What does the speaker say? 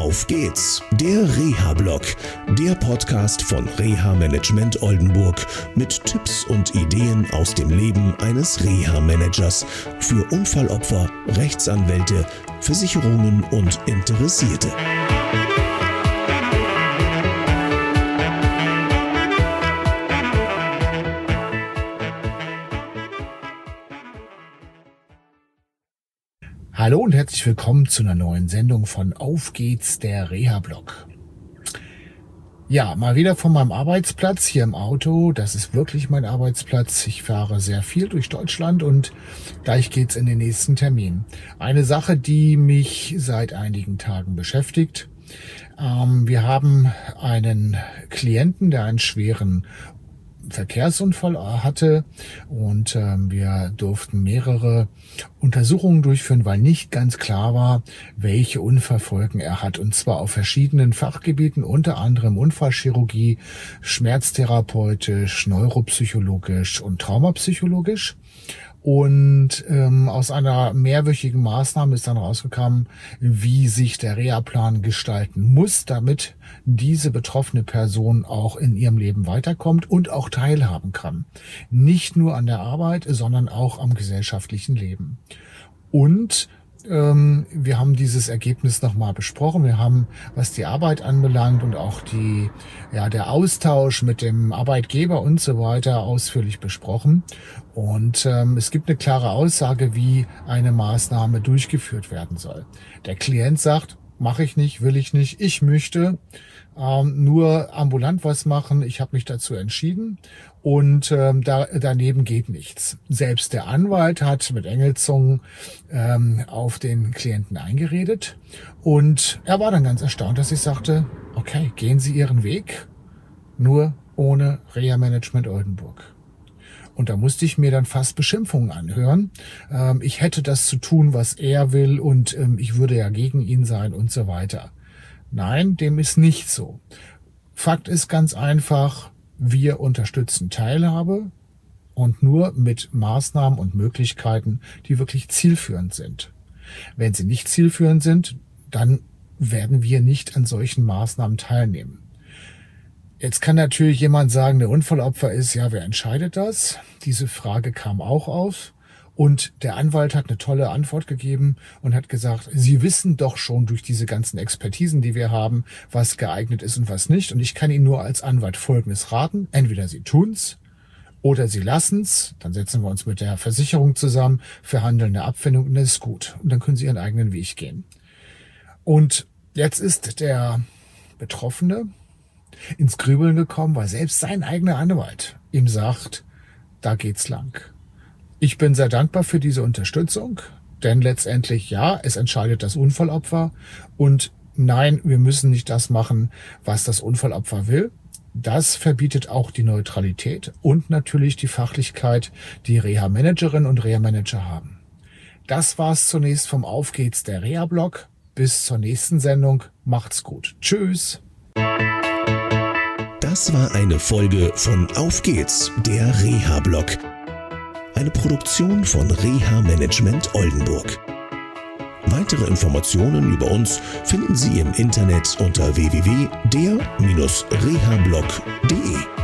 Auf geht's, der Reha-Blog, der Podcast von Reha Management Oldenburg mit Tipps und Ideen aus dem Leben eines Reha-Managers für Unfallopfer, Rechtsanwälte, Versicherungen und Interessierte. Hallo und herzlich willkommen zu einer neuen Sendung von Auf geht's, der Reha-Blog. Ja, mal wieder von meinem Arbeitsplatz hier im Auto. Das ist wirklich mein Arbeitsplatz. Ich fahre sehr viel durch Deutschland und gleich geht's in den nächsten Termin. Eine Sache, die mich seit einigen Tagen beschäftigt. Wir haben einen Klienten, der einen schweren Verkehrsunfall hatte und wir durften mehrere Untersuchungen durchführen, weil nicht ganz klar war, welche Unfallfolgen er hat, und zwar auf verschiedenen Fachgebieten, unter anderem Unfallchirurgie, schmerztherapeutisch, neuropsychologisch und traumapsychologisch. Und aus einer mehrwöchigen Maßnahme ist dann rausgekommen, wie sich der Reha-Plan gestalten muss, damit diese betroffene Person auch in ihrem Leben weiterkommt und auch teilhaben kann. Nicht nur an der Arbeit, sondern auch am gesellschaftlichen Leben. Und wir haben dieses Ergebnis nochmal besprochen. Wir haben, was die Arbeit anbelangt und auch der Austausch mit dem Arbeitgeber und so weiter, ausführlich besprochen. Und es gibt eine klare Aussage, wie eine Maßnahme durchgeführt werden soll. Der Klient sagt, mache ich nicht, will ich nicht, ich möchte nur ambulant was machen, ich habe mich dazu entschieden und daneben geht nichts. Selbst der Anwalt hat mit Engelzungen auf den Klienten eingeredet und er war dann ganz erstaunt, dass ich sagte, okay, gehen Sie Ihren Weg, nur ohne Reha Management Oldenburg. Und da musste ich mir dann fast Beschimpfungen anhören. Ich hätte das zu tun, was er will und ich würde ja gegen ihn sein und so weiter. Nein, dem ist nicht so. Fakt ist ganz einfach, wir unterstützen Teilhabe und nur mit Maßnahmen und Möglichkeiten, die wirklich zielführend sind. Wenn sie nicht zielführend sind, dann werden wir nicht an solchen Maßnahmen teilnehmen. Jetzt kann natürlich jemand sagen, der Unfallopfer ist, ja, wer entscheidet das? Diese Frage kam auch auf. Und der Anwalt hat eine tolle Antwort gegeben und hat gesagt, Sie wissen doch schon durch diese ganzen Expertisen, die wir haben, was geeignet ist und was nicht. Und ich kann Ihnen nur als Anwalt Folgendes raten. Entweder Sie tun's oder Sie lassen's. Dann setzen wir uns mit der Versicherung zusammen, verhandeln eine Abfindung und das ist gut. Und dann können Sie Ihren eigenen Weg gehen. Und jetzt ist der Betroffene ins Grübeln gekommen, weil selbst sein eigener Anwalt ihm sagt, da geht's lang. Ich bin sehr dankbar für diese Unterstützung, denn letztendlich ja, es entscheidet das Unfallopfer und nein, wir müssen nicht das machen, was das Unfallopfer will. Das verbietet auch die Neutralität und natürlich die Fachlichkeit, die Reha-Managerinnen und Reha-Manager haben. Das war's zunächst vom Auf geht's, der Reha-Blog. Bis zur nächsten Sendung. Macht's gut. Tschüss. Das war eine Folge von Auf geht's, der Reha-Blog. Eine Produktion von Reha Management Oldenburg. Weitere Informationen über uns finden Sie im Internet unter www.der-rehablog.de.